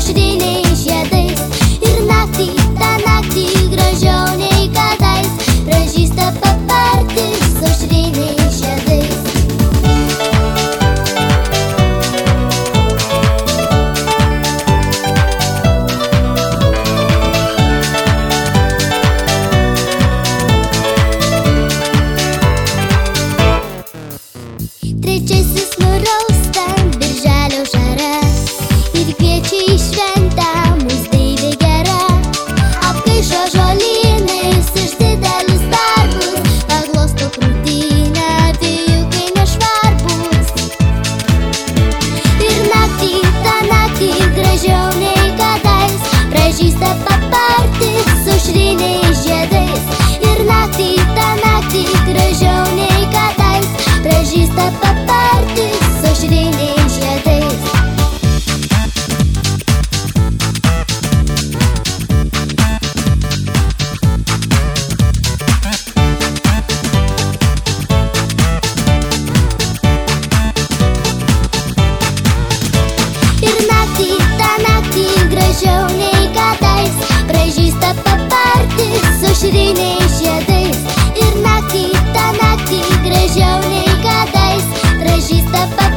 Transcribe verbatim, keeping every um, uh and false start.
aušriniais žiedais. Ir naktį, tą naktį gražiau nei kadais pražysta papartis su aušriniais žiedais. Trečiasis nurausta birželio žara ir kviečia į šventę mus Deivė gera. Apkaišo žolynais iš didelius darbus, paglosto krūtinę vėjukai nešvarbus. Ir naktį, tą naktį gražiau nei kadais pražysta papartis su aušriniais žiedais. Ir naktį, tą naktį gražiau nei kadais pražysta papartis su aušriniais žiedais. Ir naktį, tą naktį gražiau nei kadais pražysta papartis su aušriniais žiedais. Ir naktį, tą naktį gražiau nei kadais pražysta papartis